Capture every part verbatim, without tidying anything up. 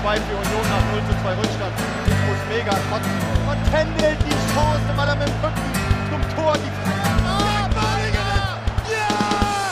zwei für Union nach null zu zwei Rückstand. Ich muss mega kotzen. Und Kendall die Chance, weil er mit dem Rücken zum Tor die Ah, Balinger! Ja!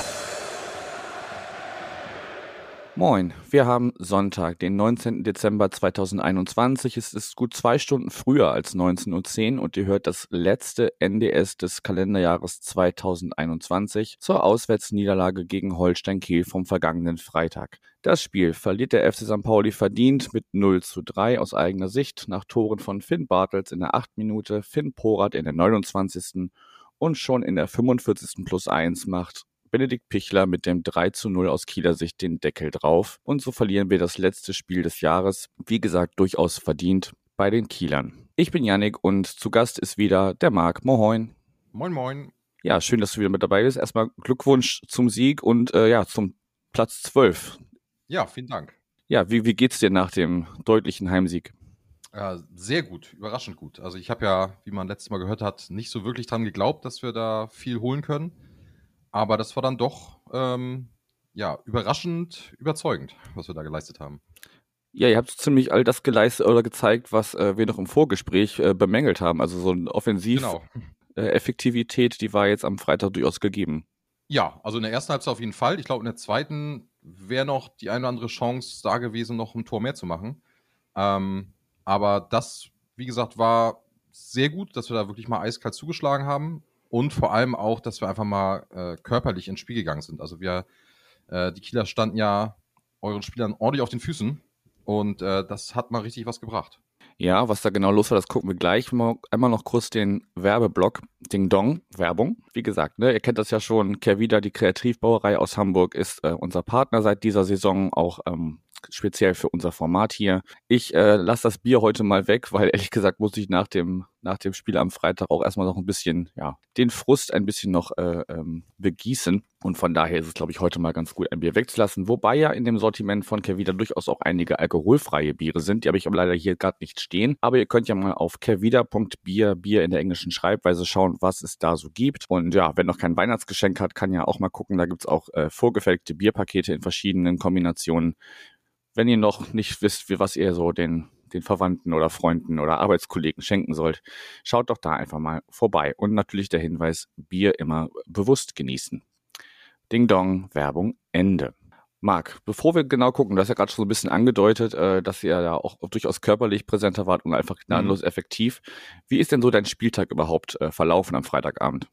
Moin, wir haben Sonntag, den neunzehnten Dezember zweitausendeinundzwanzig. Es ist gut zwei Stunden früher als neunzehn Uhr zehn und ihr hört das letzte N D S des Kalenderjahres zweitausendeinundzwanzig zur Auswärtsniederlage gegen Holstein Kiel vom vergangenen Freitag. Das Spiel verliert der F C Sankt Pauli verdient mit null zu drei aus eigener Sicht nach Toren von Finn Bartels in der achten Minute, Finn Porath in der neunundzwanzigsten und schon in der fünfundvierzigsten plus eins macht Benedikt Pichler mit dem drei zu null aus Kieler Sicht den Deckel drauf. Und so verlieren wir das letzte Spiel des Jahres, wie gesagt, durchaus verdient bei den Kielern. Ich bin Yannick und zu Gast ist wieder der Marc. Moin. Moin, moin. Ja, schön, dass du wieder mit dabei bist. Erstmal Glückwunsch zum Sieg und äh, ja, zum Platz zwölf. Ja, vielen Dank. Ja, wie, wie geht's dir nach dem deutlichen Heimsieg? Äh, sehr gut, überraschend gut. Also ich habe ja, wie man letztes Mal gehört hat, nicht so wirklich dran geglaubt, dass wir da viel holen können. Aber das war dann doch ähm, ja, überraschend überzeugend, was wir da geleistet haben. Ja, ihr habt ziemlich all das geleistet oder gezeigt, was äh, wir noch im Vorgespräch äh, bemängelt haben. Also so eine Offensiv-Effektivität, genau. äh, die war jetzt am Freitag durchaus gegeben. Ja, also in der ersten Halbzeit auf jeden Fall. Ich glaube, in der zweiten wäre noch die eine oder andere Chance da gewesen, noch ein Tor mehr zu machen. Ähm, aber das, wie gesagt, war sehr gut, dass wir da wirklich mal eiskalt zugeschlagen haben. Und vor allem auch, dass wir einfach mal äh, körperlich ins Spiel gegangen sind. Also wir, äh, die Kieler standen ja euren Spielern ordentlich auf den Füßen und äh, das hat mal richtig was gebracht. Ja, was da genau los war, das gucken wir gleich. Einmal noch kurz den Werbeblock, Ding Dong, Werbung. Wie gesagt, ne, ihr kennt das ja schon, Kehrwieder, die Kreativbrauerei aus Hamburg, ist äh, unser Partner seit dieser Saison, auch ähm, speziell für unser Format hier. Ich äh, lasse das Bier heute mal weg, weil ehrlich gesagt muss ich nach dem nach dem Spiel am Freitag auch erstmal noch ein bisschen, ja, den Frust ein bisschen noch äh, ähm, begießen. Und von daher ist es, glaube ich, heute mal ganz gut, ein Bier wegzulassen. Wobei ja in dem Sortiment von Kehrwieder durchaus auch einige alkoholfreie Biere sind. Die habe ich aber leider hier gerade nicht stehen. Aber ihr könnt ja mal auf kehrwieder punkt bier, Bier in der englischen Schreibweise schauen, was es da so gibt. Und ja, wer noch kein Weihnachtsgeschenk hat, kann ja auch mal gucken. Da gibt es auch äh, vorgefertigte Bierpakete in verschiedenen Kombinationen. Wenn ihr noch nicht wisst, wie, was ihr so den, den Verwandten oder Freunden oder Arbeitskollegen schenken sollt, schaut doch da einfach mal vorbei. Und natürlich der Hinweis, Bier immer bewusst genießen. Ding Dong, Werbung, Ende. Marc, bevor wir genau gucken, du hast ja gerade schon so ein bisschen angedeutet, äh, dass ihr ja auch durchaus körperlich präsenter wart und einfach gnadenlos mhm. effektiv. Wie ist denn so dein Spieltag überhaupt äh, verlaufen am Freitagabend?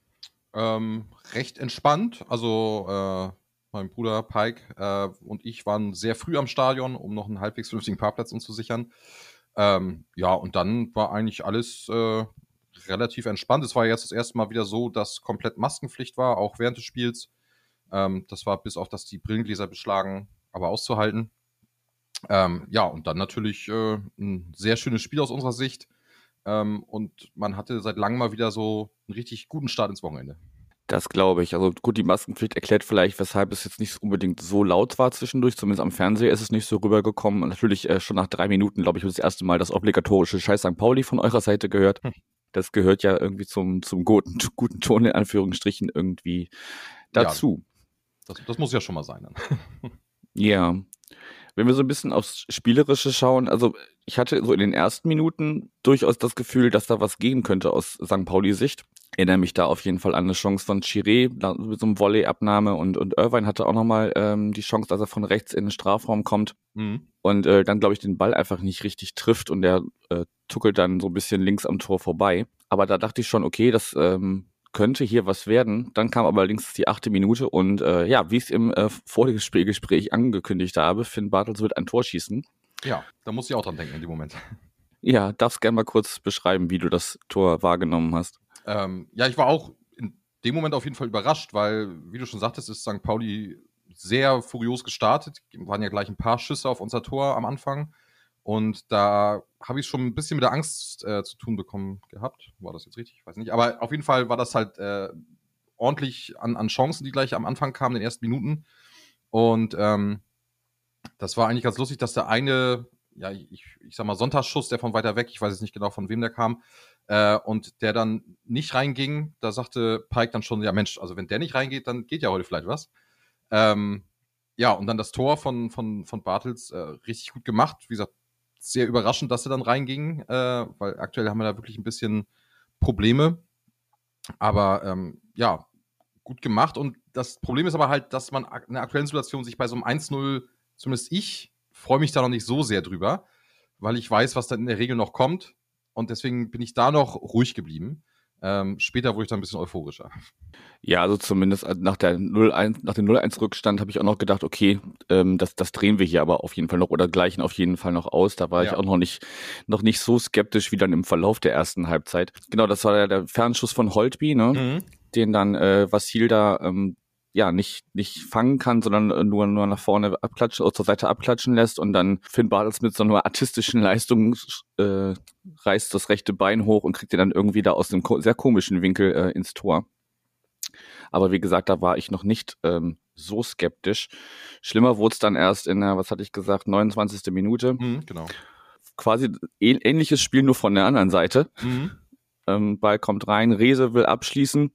Ähm, recht entspannt. Also äh, mein Bruder Pike äh, und ich waren sehr früh am Stadion, um noch einen halbwegs vernünftigen Parkplatz uns zu sichern. Ähm, ja, und dann war eigentlich alles äh, relativ entspannt. Es war jetzt das erste Mal wieder so, dass komplett Maskenpflicht war, auch während des Spiels. Ähm, das war bis auf das die Brillengläser beschlagen, aber auszuhalten. Ähm, ja, und dann natürlich äh, ein sehr schönes Spiel aus unserer Sicht. Ähm, und man hatte seit langem mal wieder so einen richtig guten Start ins Wochenende. Das glaube ich. Also gut, die Maskenpflicht erklärt vielleicht, weshalb es jetzt nicht unbedingt so laut war zwischendurch. Zumindest am Fernseher ist es nicht so rübergekommen. Und natürlich äh, schon nach drei Minuten, glaube ich, habe ich das erste Mal das obligatorische Scheiß Sankt Pauli von eurer Seite gehört. Hm. Das gehört ja irgendwie zum, zum guten, guten Ton in Anführungsstrichen irgendwie dazu. Ja, das, das muss ja schon mal sein dann. Ja. Wenn wir so ein bisschen aufs Spielerische schauen, also ich hatte so in den ersten Minuten durchaus das Gefühl, dass da was gehen könnte aus Sankt Pauli-Sicht. Erinnere mich da auf jeden Fall an eine Chance von Chiré mit so einem Volley-Abnahme und, und Irvine hatte auch nochmal ähm, die Chance, dass er von rechts in den Strafraum kommt mhm. und äh, dann, glaube ich, den Ball einfach nicht richtig trifft und der äh, tuckelt dann so ein bisschen links am Tor vorbei. Aber da dachte ich schon, okay, das ähm, könnte hier was werden. Dann kam aber allerdings die achte Minute und äh, ja, wie ich es im äh, Vorgespräch angekündigt habe, Finn Bartels wird ein Tor schießen. Ja, da muss ich auch dran denken in dem Moment. Ja, darfst gerne mal kurz beschreiben, wie du das Tor wahrgenommen hast. Ähm, ja, ich war auch in dem Moment auf jeden Fall überrascht, weil, wie du schon sagtest, ist Sankt Pauli sehr furios gestartet. Waren ja gleich ein paar Schüsse auf unser Tor am Anfang. Und da habe ich schon ein bisschen mit der Angst äh, zu tun bekommen gehabt. War das jetzt richtig? Ich weiß nicht. Aber auf jeden Fall war das halt äh, ordentlich an, an Chancen, die gleich am Anfang kamen, in den ersten Minuten. Und ähm, das war eigentlich ganz lustig, dass der eine, ja, ich, ich sag mal, Sonntagsschuss, der von weiter weg, ich weiß jetzt nicht genau, von wem der kam, äh, und der dann nicht reinging, da sagte Pike dann schon, ja Mensch, also wenn der nicht reingeht, dann geht ja heute vielleicht was. Ähm, Ja, und dann das Tor von, von, von Bartels äh, richtig gut gemacht. Wie gesagt, sehr überraschend, dass er dann reinging, äh, weil aktuell haben wir da wirklich ein bisschen Probleme. Aber ähm, ja, gut gemacht. Und das Problem ist aber halt, dass man in der aktuellen Situation sich bei so einem eins null, zumindest ich, freue mich da noch nicht so sehr drüber, weil ich weiß, was dann in der Regel noch kommt. Und deswegen bin ich da noch ruhig geblieben. Ähm, später wurde ich da ein bisschen euphorischer. Ja, also zumindest nach der null eins, nach dem null eins Rückstand habe ich auch noch gedacht, okay, ähm, das, das drehen wir hier aber auf jeden Fall noch oder gleichen auf jeden Fall noch aus. Da war Ja. ich auch noch nicht, noch nicht so skeptisch wie dann im Verlauf der ersten Halbzeit. Genau, das war ja der Fernschuss von Holtby, ne? Mhm. Den dann äh, Vasil da ähm, ja nicht nicht fangen kann, sondern äh, nur nur nach vorne abklatschen oder zur Seite abklatschen lässt und dann Finn Bartels mit so einer artistischen Leistung äh, reißt das rechte Bein hoch und kriegt ihn dann irgendwie da aus einem ko- sehr komischen Winkel äh, ins Tor. Aber wie gesagt, da war ich noch nicht ähm, so skeptisch. Schlimmer wurde es dann erst in der, was hatte ich gesagt, neunundzwanzigste Minute. Mhm, genau. Quasi ähn- ähnliches Spiel, nur von der anderen Seite. Mhm. Ähm, Ball kommt rein, Rehse will abschließen.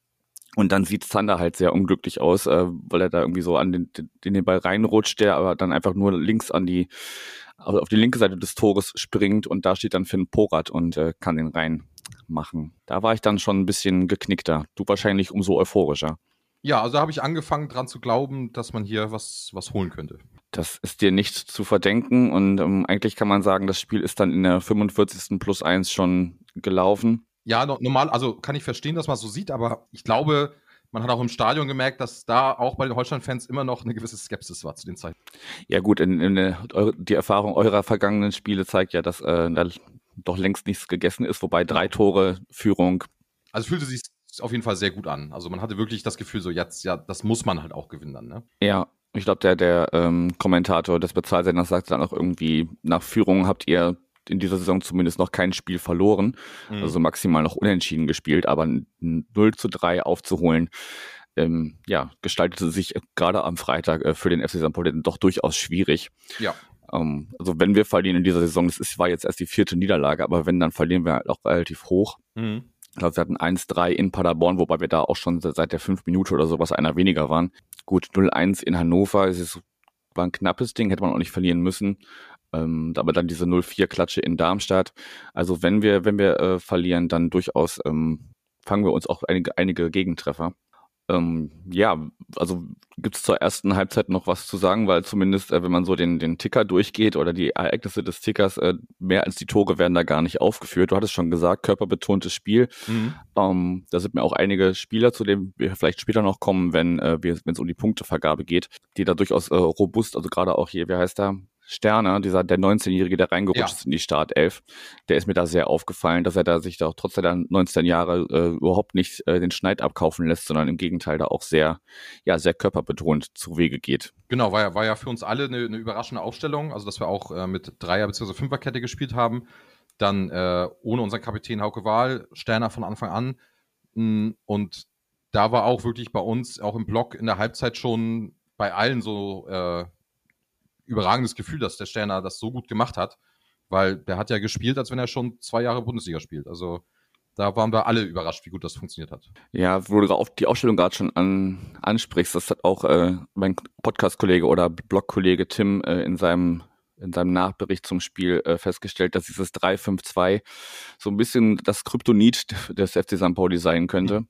Und dann sieht Zander halt sehr unglücklich aus, äh, weil er da irgendwie so an den, den, den Ball reinrutscht, der aber dann einfach nur links an die, auf die linke Seite des Tores springt und da steht dann Finn Porat und äh, kann den reinmachen. Da war ich dann schon ein bisschen geknickter. Du wahrscheinlich umso euphorischer. Ja, also habe ich angefangen dran zu glauben, dass man hier was, was holen könnte. Das ist dir nicht zu verdenken und ähm, eigentlich kann man sagen, das Spiel ist dann in der fünfundvierzigsten plus eins schon gelaufen. Ja, no, normal, also kann ich verstehen, dass man es so sieht, aber ich glaube, man hat auch im Stadion gemerkt, dass da auch bei den Holstein-Fans immer noch eine gewisse Skepsis war zu den Zeiten. Ja gut, in, in, in, die Erfahrung eurer vergangenen Spiele zeigt ja, dass äh, da doch längst nichts gegessen ist, wobei drei Tore Führung. Also fühlte sich auf jeden Fall sehr gut an. Also man hatte wirklich das Gefühl, so jetzt, ja, das muss man halt auch gewinnen dann, ne? Ja, ich glaube, der, der ähm, Kommentator des Bezahlsenders sagte dann auch irgendwie, nach Führung habt ihr in dieser Saison zumindest noch kein Spiel verloren, Mhm. also maximal noch unentschieden gespielt, aber ein null zu drei aufzuholen, ähm, ja, gestaltete sich gerade am Freitag äh, für den F C Sankt Pauli doch durchaus schwierig. Ja. Ähm, also wenn wir verlieren in dieser Saison, das ist, war jetzt erst die vierte Niederlage, aber wenn, dann verlieren wir halt auch relativ hoch. Mhm. Ich glaube, wir hatten eins drei in Paderborn, wobei wir da auch schon seit der fünf Minute oder sowas einer weniger waren. Gut, null eins in Hannover, es ist, war ein knappes Ding, hätte man auch nicht verlieren müssen. Ähm, aber dann diese null vier Klatsche in Darmstadt. Also wenn wir, wenn wir äh, verlieren, dann durchaus ähm, fangen wir uns auch einige, einige Gegentreffer. Ähm, ja, also gibt's zur ersten Halbzeit noch was zu sagen, weil zumindest, äh, wenn man so den, den Ticker durchgeht oder die Ereignisse des Tickers, äh, mehr als die Tore werden da gar nicht aufgeführt. Du hattest schon gesagt, körperbetontes Spiel. Mhm. Ähm, da sind mir auch einige Spieler, zu denen wir vielleicht später noch kommen, wenn äh, wir, wenn es um die Punktevergabe geht, die da durchaus äh, robust, also gerade auch hier, wie heißt der? Sterner, dieser, der neunzehnjährige, der reingerutscht Ja. ist in die Startelf, der ist mir da sehr aufgefallen, dass er da sich da auch trotz seiner neunzehn Jahre äh, überhaupt nicht äh, den Schneid abkaufen lässt, sondern im Gegenteil da auch sehr, ja, sehr körperbetont zu Wege geht. Genau, war ja, war ja für uns alle eine, eine überraschende Aufstellung, also dass wir auch äh, mit Dreier- bzw. Fünferkette gespielt haben. Dann äh, ohne unseren Kapitän Hauke Wahl, Sterner von Anfang an. Mm, Und da war auch wirklich bei uns, auch im Block in der Halbzeit schon bei allen so äh, überragendes Gefühl, dass der Sterner das so gut gemacht hat, weil der hat ja gespielt, als wenn er schon zwei Jahre Bundesliga spielt. Also da waren wir alle überrascht, wie gut das funktioniert hat. Ja, wo du auf die Ausstellung gerade schon an, ansprichst, das hat auch äh, mein Podcast-Kollege oder Blog-Kollege Tim äh, in seinem in seinem Nachbericht zum Spiel äh, festgestellt, dass dieses drei fünf zwei so ein bisschen das Kryptonit des F C Sankt Pauli sein könnte. Mhm.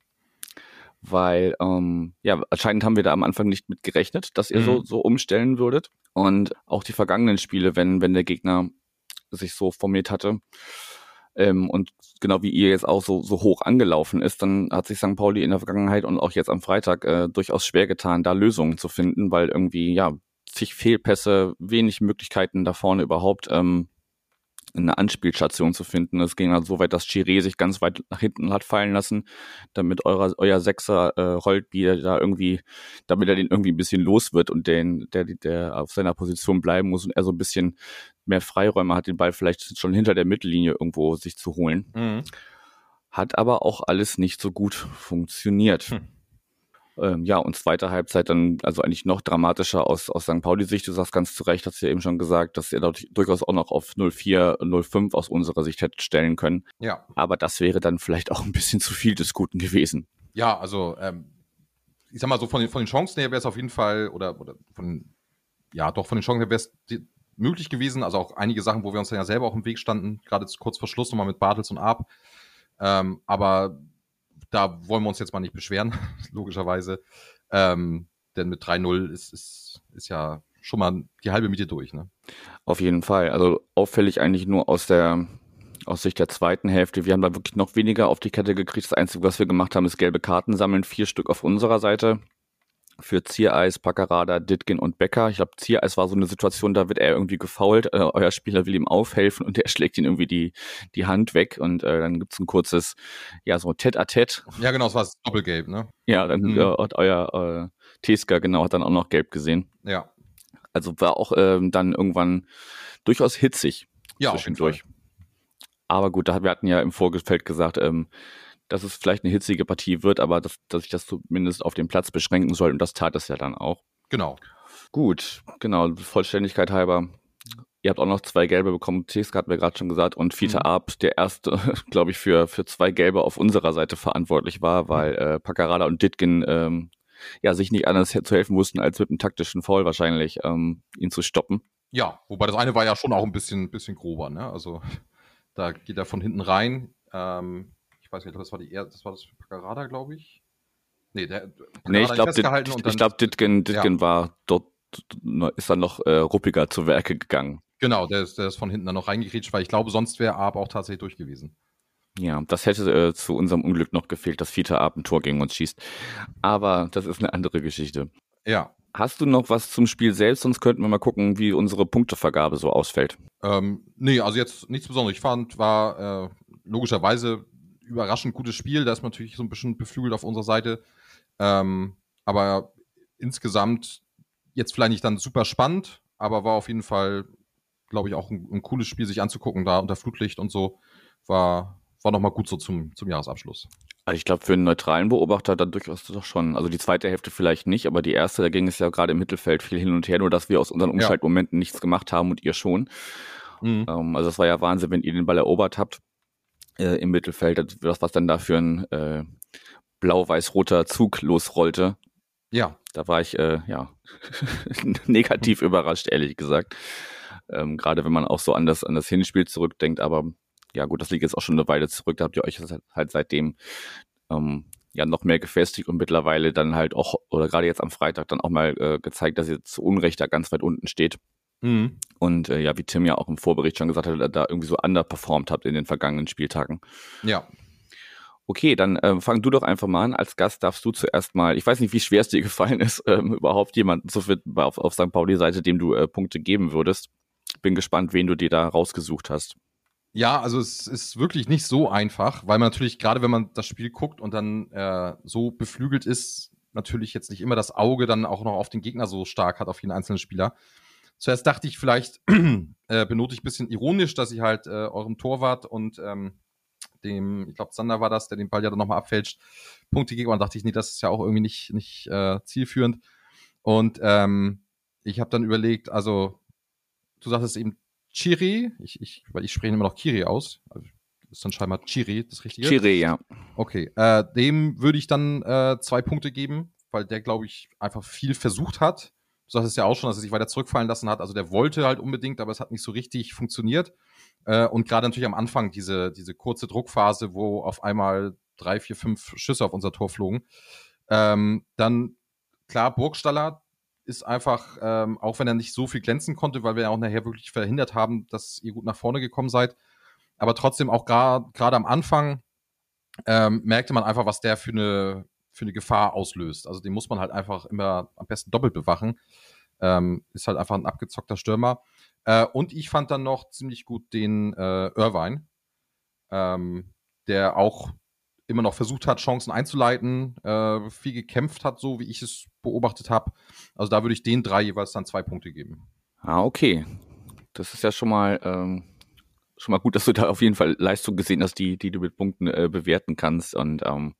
Weil, ähm, ja, anscheinend haben wir da am Anfang nicht mit gerechnet, dass ihr Mhm. so, so umstellen würdet. Und auch die vergangenen Spiele, wenn, wenn der Gegner sich so formiert hatte, ähm, und genau wie ihr jetzt auch so, so hoch angelaufen ist, dann hat sich Sankt Pauli in der Vergangenheit und auch jetzt am Freitag äh, durchaus schwer getan, da Lösungen zu finden, weil irgendwie, ja, zig Fehlpässe, wenig Möglichkeiten da vorne überhaupt, ähm, eine Anspielstation zu finden. Es ging halt so weit, dass Chiré sich ganz weit nach hinten hat fallen lassen, damit euer, euer Sechser äh, Holtby da irgendwie, damit er den irgendwie ein bisschen los wird und den, der, der auf seiner Position bleiben muss und er so ein bisschen mehr Freiräume hat, den Ball vielleicht schon hinter der Mittellinie irgendwo sich zu holen. Mhm. Hat aber auch alles nicht so gut funktioniert. Hm. Ähm, ja, und zweite Halbzeit dann, also eigentlich noch dramatischer aus, aus Sankt Pauli-Sicht. Du sagst ganz zu Recht, hast du ja eben schon gesagt, dass ihr dort durchaus auch noch auf null vier, null fünf aus unserer Sicht hättet stellen können. Ja. Aber das wäre dann vielleicht auch ein bisschen zu viel des Guten gewesen. Ja, also ähm, ich sag mal so, von den, von den Chancen her wäre es auf jeden Fall, oder, oder von, ja, doch, von den Chancen her wäre es möglich gewesen. Also auch einige Sachen, wo wir uns dann ja selber auch im Weg standen, gerade kurz vor Schluss nochmal mit Bartels und Arp. Ähm, aber da wollen wir uns jetzt mal nicht beschweren, logischerweise. Ähm, denn mit drei null ist, ist, ist ja schon mal die halbe Miete durch, ne? Auf jeden Fall. Also auffällig eigentlich nur aus der aus Sicht der zweiten Hälfte. Wir haben da wirklich noch weniger auf die Kette gekriegt. Das Einzige, was wir gemacht haben, ist gelbe Karten sammeln. Vier Stück auf unserer Seite. Für Ziereis, Packerada, Ditgen und Becker. Ich glaube, Ziereis war so eine Situation, da wird er irgendwie gefoult. Äh, euer Spieler will ihm aufhelfen und der schlägt ihn irgendwie die die Hand weg. Und äh, dann gibt's ein kurzes, ja, so Tête-à-Tête. Ja, genau, es war das Doppelgelb, ne? Ja, dann Mhm. äh, hat euer äh, Teska, genau, hat dann auch noch gelb gesehen. Ja. Also war auch ähm, dann irgendwann durchaus hitzig Ja, auf jeden zwischendurch. Aber gut, da, wir hatten ja im Vorfeld gesagt, ähm, dass es vielleicht eine hitzige Partie wird, aber dass, dass ich das zumindest auf den Platz beschränken soll. Und das tat es ja dann auch. Genau. Gut, genau, Vollständigkeit halber. Ihr habt auch noch zwei Gelbe bekommen, Teska hatten wir gerade schon gesagt. Und Fiete Mhm. Arp, der erste, glaube ich, für für zwei Gelbe auf unserer Seite verantwortlich war, weil äh, Packerada und Ditgen ähm, ja, sich nicht anders zu helfen wussten, als mit einem taktischen Foul wahrscheinlich ähm, ihn zu stoppen. Ja, wobei das eine war ja schon auch ein bisschen, bisschen grober, ne? Also da geht er von hinten rein. Ähm, ich weiß nicht, das war die er das war das für Packerada, glaube ich. Nee, der Packerada Nee, ich ihn glaube, festgehalten und dann- ich glaube, Ditgen, Ditgen Ja. war dort, ist dann noch äh, ruppiger zu Werke gegangen. Genau, der ist, der ist von hinten dann noch reingekretscht, weil ich glaube, sonst wäre Arp auch tatsächlich durch gewesen. Ja, das hätte äh, zu unserem Unglück noch gefehlt, dass Fiete Arp ein Tor gegen uns schießt. Aber das ist eine andere Geschichte. Ja. Hast du noch was zum Spiel selbst? Sonst könnten wir mal gucken, wie unsere Punktevergabe so ausfällt. Ähm, nee, also jetzt nichts Besonderes. Ich fand, war äh, logischerweise überraschend gutes Spiel. Da ist man natürlich so ein bisschen beflügelt auf unserer Seite. Ähm, aber insgesamt jetzt vielleicht nicht dann super spannend, aber war auf jeden Fall, glaube ich, auch ein, ein cooles Spiel, sich anzugucken, da unter Flutlicht und so. War, war nochmal gut so zum, zum Jahresabschluss. Also ich glaube, für einen neutralen Beobachter dann durchaus doch schon. Also die zweite Hälfte vielleicht nicht, aber die erste, da ging es ja gerade im Mittelfeld viel hin und her, nur dass wir aus unseren Umschaltmomenten nichts gemacht haben und ihr schon. Mhm. Ähm, also es war ja Wahnsinn, wenn ihr den Ball erobert habt äh, im Mittelfeld, das, was dann da für ein äh, blau-weiß-roter Zug losrollte. Ja. Da war ich äh, ja negativ überrascht, ehrlich gesagt. Ähm, gerade wenn man auch so an das, an das Hinspiel zurückdenkt, aber ja gut, das liegt jetzt auch schon eine Weile zurück, da habt ihr euch halt seitdem ähm, ja noch mehr gefestigt und mittlerweile dann halt auch, oder gerade jetzt am Freitag dann auch mal äh, gezeigt, dass ihr zu Unrecht da ganz weit unten steht. Mhm. Und äh, ja, wie Tim ja auch im Vorbericht schon gesagt hat, da irgendwie so underperformt habt in den vergangenen Spieltagen. Ja. Okay, dann äh, fang du doch einfach mal an. Als Gast darfst du zuerst mal, ich weiß nicht, wie schwer es dir gefallen ist, ähm, überhaupt jemanden zu finden auf, auf Sankt Pauli-Seite, dem du äh, Punkte geben würdest. Bin gespannt, wen du dir da rausgesucht hast. Ja, also es ist wirklich nicht so einfach, weil man natürlich, gerade wenn man das Spiel guckt und dann äh, so beflügelt ist, natürlich jetzt nicht immer das Auge dann auch noch auf den Gegner so stark hat, auf jeden einzelnen Spieler. Zuerst dachte ich, vielleicht äh, benote ich ein bisschen ironisch, dass ich halt äh, eurem Torwart und ähm, dem, ich glaube, Sander war das, der den Ball ja dann nochmal abfälscht, Punkte gegeben. Und dachte ich, nee, das ist ja auch irgendwie nicht, nicht äh, zielführend. Und ähm, ich habe dann überlegt, also du sagtest eben Chiri, ich, ich, weil ich spreche immer noch Kiri aus. Also, das ist dann scheinbar Chiri, das Richtige? Chiri, ja. Okay, äh, dem würde ich dann äh, zwei Punkte geben, weil der, glaube ich, einfach viel versucht hat. Du sagtest ja auch schon, dass er sich weiter zurückfallen lassen hat. Also der wollte halt unbedingt, aber es hat nicht so richtig funktioniert. Äh, und gerade natürlich am Anfang diese, diese kurze Druckphase, wo auf einmal drei, vier, fünf Schüsse auf unser Tor flogen. Ähm, dann, klar, Burgstaller ist einfach, ähm, auch wenn er nicht so viel glänzen konnte, weil wir ja auch nachher wirklich verhindert haben, dass ihr gut nach vorne gekommen seid. Aber trotzdem auch gerade am Anfang ähm, merkte man einfach, was der für eine, für eine Gefahr auslöst. Also den muss man halt einfach immer am besten doppelt bewachen. Ähm, ist halt einfach ein abgezockter Stürmer. Äh, und ich fand dann noch ziemlich gut den äh, Irvine, ähm, der auch immer noch versucht hat, Chancen einzuleiten, äh, viel gekämpft hat, so wie ich es beobachtet habe. Also da würde ich den drei jeweils dann zwei Punkte geben. Ah, okay. Das ist ja schon mal ähm, schon mal gut, dass du da auf jeden Fall Leistung gesehen hast, die die du mit Punkten äh, bewerten kannst. Und ähm,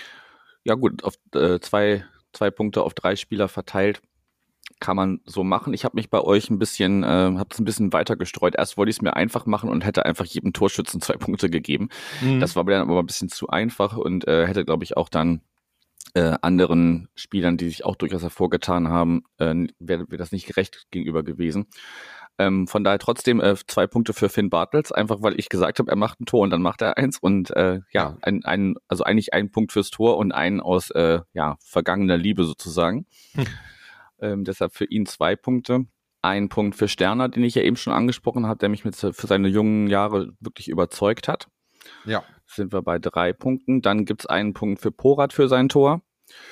ja gut, auf äh, zwei zwei Punkte auf drei Spieler verteilt kann man so machen. Ich habe mich bei euch ein bisschen, äh, habe es ein bisschen weiter gestreut. Erst wollte ich es mir einfach machen und hätte einfach jedem Torschützen zwei Punkte gegeben. Mhm. Das war mir dann aber ein bisschen zu einfach und äh, hätte, glaube ich, auch dann äh, anderen Spielern, die sich auch durchaus hervorgetan haben, äh, wäre wär das nicht gerecht gegenüber gewesen. Ähm, von daher trotzdem äh, zwei Punkte für Finn Bartels, einfach weil ich gesagt habe, er macht ein Tor und dann macht er eins und äh, ja, ein, ein, also eigentlich ein Punkt fürs Tor und einen aus äh, ja, vergangener Liebe sozusagen. Hm. Ähm, deshalb für ihn zwei Punkte. Ein Punkt für Sterner, den ich ja eben schon angesprochen habe, der mich mit für seine jungen Jahre wirklich überzeugt hat. Ja. Sind wir bei drei Punkten. Dann gibt's einen Punkt für Porat für sein Tor.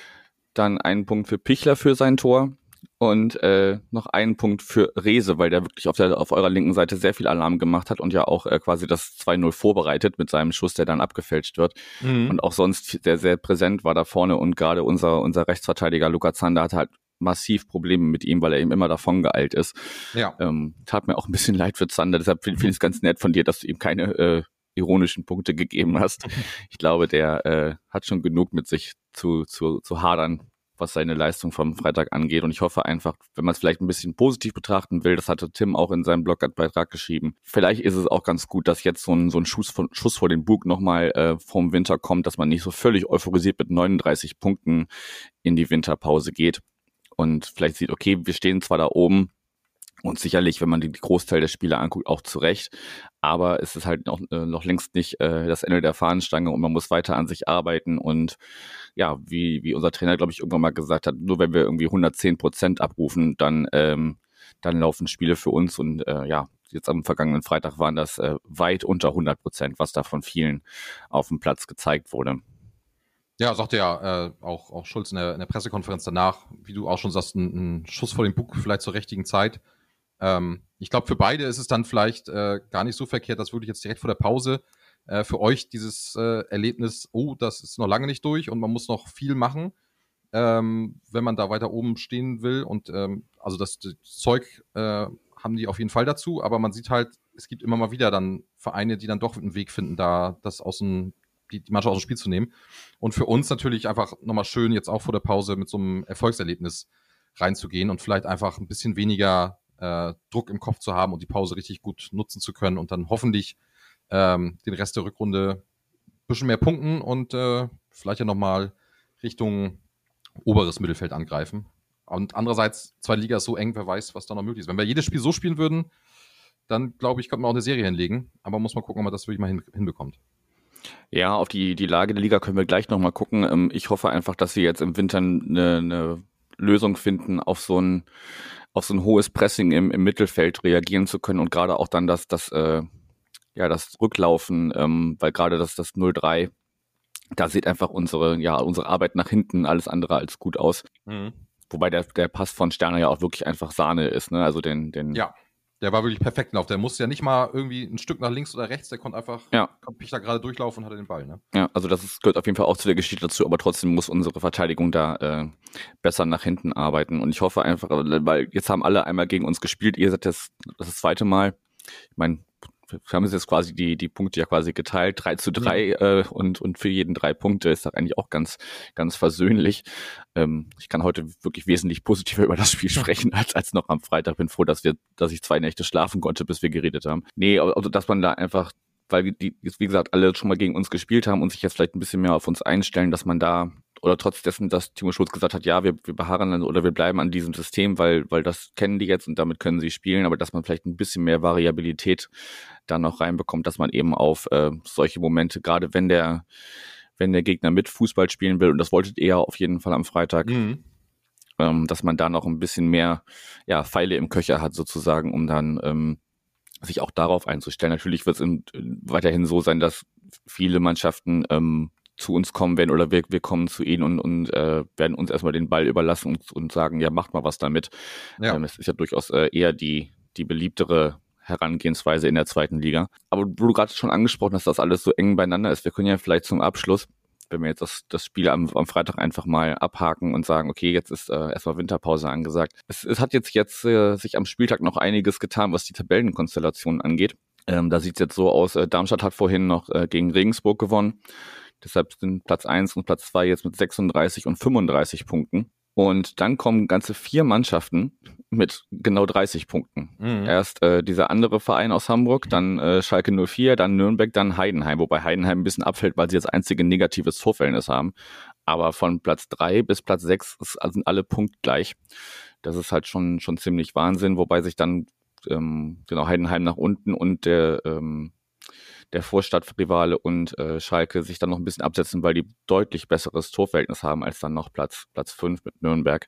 Dann einen Punkt für Pichler für sein Tor. Und äh, noch einen Punkt für Rehse, weil der wirklich auf der auf eurer linken Seite sehr viel Alarm gemacht hat und ja auch äh, quasi das zwei null vorbereitet mit seinem Schuss, der dann abgefälscht wird. Mhm. Und auch sonst sehr, sehr präsent war da vorne. Und gerade unser unser Rechtsverteidiger Luca Zander hatte halt massiv Probleme mit ihm, weil er ihm immer davon geeilt ist. Ja. Ähm, tat mir auch ein bisschen leid für Zander, deshalb finde find ich es ganz nett von dir, dass du ihm keine äh, ironischen Punkte gegeben hast. Ich glaube, der äh, hat schon genug mit sich zu, zu, zu hadern, was seine Leistung vom Freitag angeht. Und ich hoffe einfach, wenn man es vielleicht ein bisschen positiv betrachten will, das hatte Tim auch in seinem Blogbeitrag geschrieben, vielleicht ist es auch ganz gut, dass jetzt so ein, so ein Schuss, von, Schuss vor den Bug nochmal äh, vorm Winter kommt, dass man nicht so völlig euphorisiert mit neununddreißig Punkten in die Winterpause geht und vielleicht sieht, okay, wir stehen zwar da oben, und sicherlich, wenn man die Großteil der Spiele anguckt, auch zurecht. Aber es ist halt noch, äh, noch längst nicht äh, das Ende der Fahnenstange und man muss weiter an sich arbeiten. Und ja, wie wie unser Trainer, glaube ich, irgendwann mal gesagt hat, nur wenn wir irgendwie hundertzehn Prozent abrufen, dann ähm, dann laufen Spiele für uns. Und äh, ja, jetzt am vergangenen Freitag waren das äh, weit unter hundert Prozent, was da von vielen auf dem Platz gezeigt wurde. Ja, sagte ja äh, auch, auch Schulz in der, in der Pressekonferenz danach, wie du auch schon sagst, ein, ein Schuss vor den Bug vielleicht zur richtigen Zeit. Ähm, ich glaube, für beide ist es dann vielleicht äh, gar nicht so verkehrt, dass wirklich jetzt direkt vor der Pause äh, für euch dieses äh, Erlebnis, oh, das ist noch lange nicht durch und man muss noch viel machen, ähm, wenn man da weiter oben stehen will. Und ähm, also das, das Zeug äh, haben die auf jeden Fall dazu, aber man sieht halt, es gibt immer mal wieder dann Vereine, die dann doch einen Weg finden, da das aus dem, die, die Mannschaft aus dem Spiel zu nehmen. Und für uns natürlich einfach nochmal schön, jetzt auch vor der Pause mit so einem Erfolgserlebnis reinzugehen und vielleicht einfach ein bisschen weniger Äh, Druck im Kopf zu haben und die Pause richtig gut nutzen zu können und dann hoffentlich ähm, den Rest der Rückrunde ein bisschen mehr punkten und äh, vielleicht ja nochmal Richtung oberes Mittelfeld angreifen. Und andererseits, zweite Liga ist so eng, wer weiß, was da noch möglich ist. Wenn wir jedes Spiel so spielen würden, dann glaube ich, könnte man auch eine Serie hinlegen, aber muss man gucken, ob man das wirklich mal hin, hinbekommt. Ja, auf die, die Lage der Liga können wir gleich nochmal gucken. Ähm, ich hoffe einfach, dass wir jetzt im Winter eine, eine Lösung finden, auf so ein auf so ein hohes Pressing im, im Mittelfeld reagieren zu können und gerade auch dann das, das, äh, ja, das Rücklaufen, ähm, weil gerade das, das null drei, da sieht einfach unsere, ja, unsere Arbeit nach hinten alles andere als gut aus. Mhm. Wobei der, der Pass von Sterner ja auch wirklich einfach Sahne ist, ne, also den, den. Ja, der war wirklich perfekt auf. Der musste ja nicht mal irgendwie ein Stück nach links oder rechts, der konnte einfach, ja. konnte da gerade durchlaufen und hatte den Ball, ne? Ja, also das ist, gehört auf jeden Fall auch zu der Geschichte dazu, aber trotzdem muss unsere Verteidigung da äh, besser nach hinten arbeiten und ich hoffe einfach, weil jetzt haben alle einmal gegen uns gespielt, ihr seid das, das, das zweite Mal, ich meine, wir haben jetzt quasi die die Punkte ja quasi geteilt, drei zu drei mhm. äh, und und für jeden drei Punkte ist das eigentlich auch ganz ganz versöhnlich. Ähm, ich kann heute wirklich wesentlich positiver über das Spiel sprechen als als noch am Freitag. Bin froh, dass wir dass ich zwei Nächte schlafen konnte, bis wir geredet haben. Nee, also dass man da einfach, weil die jetzt wie gesagt alle schon mal gegen uns gespielt haben und sich jetzt vielleicht ein bisschen mehr auf uns einstellen, dass man da oder trotz dessen, dass Timo Schulz gesagt hat, ja, wir, wir beharren dann oder wir bleiben an diesem System, weil weil das kennen die jetzt und damit können sie spielen, aber dass man vielleicht ein bisschen mehr Variabilität da noch reinbekommt, dass man eben auf äh, solche Momente, gerade wenn der wenn der Gegner mit Fußball spielen will, und das wolltet ihr ja auf jeden Fall am Freitag, mhm. ähm, dass man da noch ein bisschen mehr ja Pfeile im Köcher hat sozusagen, um dann ähm, sich auch darauf einzustellen. Natürlich wird es weiterhin so sein, dass viele Mannschaften ähm, zu uns kommen werden oder wir, wir kommen zu ihnen und, und äh, werden uns erstmal den Ball überlassen und, und sagen, ja, macht mal was damit. Ja. Ähm, das ist ja durchaus äh, eher die, die beliebtere Herangehensweise in der zweiten Liga. Aber wo du gerade schon angesprochen hast, dass das alles so eng beieinander ist, wir können ja vielleicht zum Abschluss, wenn wir jetzt das, das Spiel am, am Freitag einfach mal abhaken und sagen, okay, jetzt ist äh, erstmal Winterpause angesagt. Es, es hat jetzt, jetzt äh, sich am Spieltag noch einiges getan, was die Tabellenkonstellation angeht. Ähm, da sieht es jetzt so aus, äh, Darmstadt hat vorhin noch äh, gegen Regensburg gewonnen. Deshalb sind Platz eins und Platz zwei jetzt mit sechsunddreißig und fünfunddreißig Punkten. Und dann kommen ganze vier Mannschaften mit genau dreißig Punkten. Mhm. Erst äh, dieser andere Verein aus Hamburg, dann äh, Schalke null vier, dann Nürnberg, dann Heidenheim. Wobei Heidenheim ein bisschen abfällt, weil sie das einzige negatives Torverhältnis haben. Aber von Platz drei bis Platz sechs ist, sind alle punktgleich. Das ist halt schon, schon ziemlich Wahnsinn, wobei sich dann ähm, genau Heidenheim nach unten und der, ähm, der Vorstadtrivale und äh, Schalke sich dann noch ein bisschen absetzen, weil die deutlich besseres Torverhältnis haben als dann noch Platz, Platz fünf mit Nürnberg.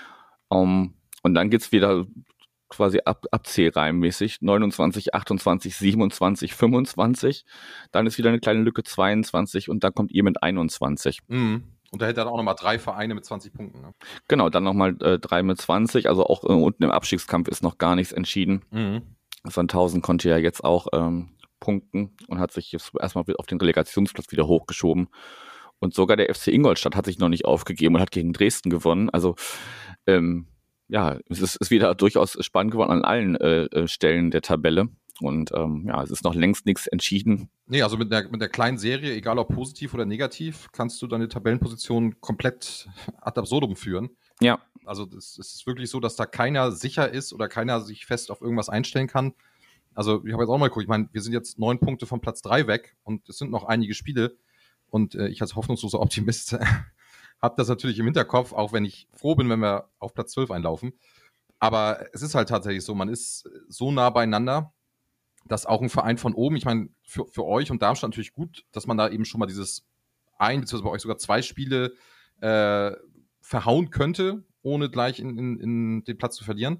Um, und dann geht's wieder quasi ab, abzählreihenmäßig. neunundzwanzig, achtundzwanzig, siebenundzwanzig, fünfundzwanzig. Dann ist wieder eine kleine Lücke zweiundzwanzig und dann kommt ihr mit einundzwanzig. Mhm. Und da hätte dann auch nochmal drei Vereine mit zwanzig Punkten. Ne? Genau, dann nochmal äh, drei mit zwanzig. Also auch äh, unten im Abstiegskampf ist noch gar nichts entschieden. Mhm. Sandhausen konnte ja jetzt auch ähm, punkten und hat sich jetzt erstmal auf den Relegationsplatz wieder hochgeschoben. Und sogar der F C Ingolstadt hat sich noch nicht aufgegeben und hat gegen Dresden gewonnen. Also ähm, ja, es ist, ist wieder durchaus spannend geworden an allen äh, Stellen der Tabelle. Und ähm, ja, es ist noch längst nichts entschieden. Nee, also mit der, mit der kleinen Serie, egal ob positiv oder negativ, kannst du deine Tabellenposition komplett ad absurdum führen. Ja. Also es ist wirklich so, dass da keiner sicher ist oder keiner sich fest auf irgendwas einstellen kann. Also ich habe jetzt auch mal geguckt, ich meine, wir sind jetzt neun Punkte von Platz drei weg und es sind noch einige Spiele. Und äh, ich als hoffnungsloser Optimist habe das natürlich im Hinterkopf, auch wenn ich froh bin, wenn wir auf Platz zwölf einlaufen. Aber es ist halt tatsächlich so, man ist so nah beieinander, dass auch ein Verein von oben, ich meine, für, für euch und Darmstadt natürlich gut, dass man da eben schon mal dieses ein, beziehungsweise bei euch sogar zwei Spiele äh, verhauen könnte, ohne gleich in, in, in den Platz zu verlieren.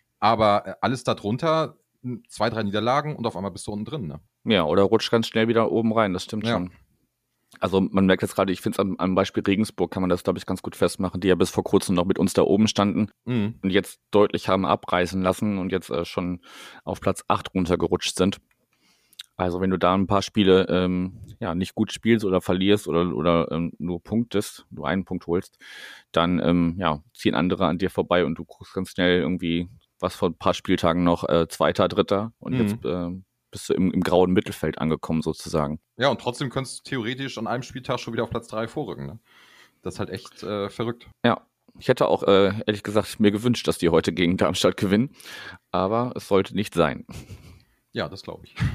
Aber alles darunter, zwei, drei Niederlagen und auf einmal bist du unten drin. Ne? Ja, oder rutscht ganz schnell wieder oben rein, das stimmt Ja. schon. Also man merkt jetzt gerade, ich finde es am, am Beispiel Regensburg kann man das, glaube ich, ganz gut festmachen, die ja bis vor kurzem noch mit uns da oben standen Mhm. und jetzt deutlich haben abreißen lassen und jetzt äh, schon auf Platz acht runtergerutscht sind. Also wenn du da ein paar Spiele ähm, ja nicht gut spielst oder verlierst oder, oder ähm, nur punktest, nur einen Punkt holst, dann ähm, ja, ziehen andere an dir vorbei und du guckst ganz schnell irgendwie, was vor ein paar Spieltagen noch äh, Zweiter, Dritter und Mhm. jetzt äh, bist du im, im grauen Mittelfeld angekommen sozusagen. Ja, und trotzdem könntest du theoretisch an einem Spieltag schon wieder auf Platz drei vorrücken. Ne? Das ist halt echt äh, verrückt. Ja, ich hätte auch äh, ehrlich gesagt mir gewünscht, dass die heute gegen Darmstadt gewinnen, aber es sollte nicht sein. Ja, das glaube ich.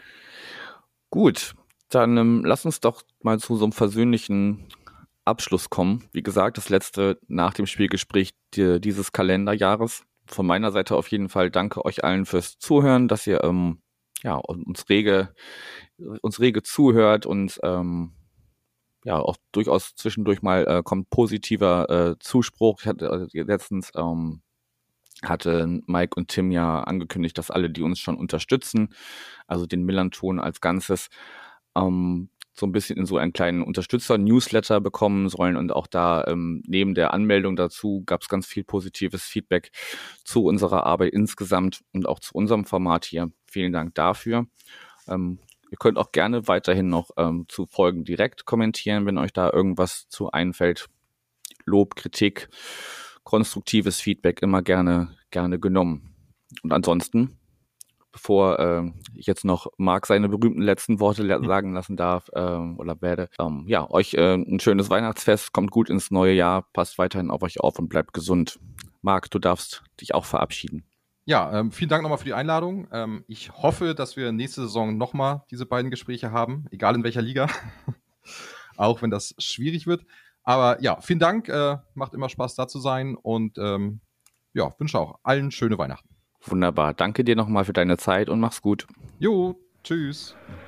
Gut, dann ähm, lass uns doch mal zu so einem versöhnlichen Abschluss kommen. Wie gesagt, das letzte nach dem Spielgespräch die, dieses Kalenderjahres. Von meiner Seite auf jeden Fall danke euch allen fürs Zuhören, dass ihr ähm, ja, uns rege, uns rege zuhört und ähm, ja auch durchaus zwischendurch mal äh, kommt positiver äh, Zuspruch. Ich hatte äh, letztens ähm, hatte Mike und Tim ja angekündigt, dass alle, die uns schon unterstützen, also den Millanton als Ganzes, ähm, so ein bisschen in so einen kleinen Unterstützer-Newsletter bekommen sollen und auch da ähm, neben der Anmeldung dazu gab es ganz viel positives Feedback zu unserer Arbeit insgesamt und auch zu unserem Format hier. Vielen Dank dafür. Ähm, ihr könnt auch gerne weiterhin noch ähm, zu Folgen direkt kommentieren, wenn euch da irgendwas zu einfällt. Lob, Kritik, konstruktives Feedback immer gerne, gerne genommen. Und ansonsten, bevor äh, ich jetzt noch Marc seine berühmten letzten Worte le- sagen lassen darf äh, oder werde, ähm, ja, euch äh, ein schönes Weihnachtsfest, kommt gut ins neue Jahr, passt weiterhin auf euch auf und bleibt gesund. Marc, du darfst dich auch verabschieden. Ja, ähm, vielen Dank nochmal für die Einladung. Ähm, ich hoffe, dass wir nächste Saison nochmal diese beiden Gespräche haben, egal in welcher Liga, auch wenn das schwierig wird. Aber ja, vielen Dank, äh, macht immer Spaß da zu sein und ähm, ja, wünsche auch allen schöne Weihnachten. Wunderbar. Danke dir nochmal für deine Zeit und mach's gut. Jo, tschüss.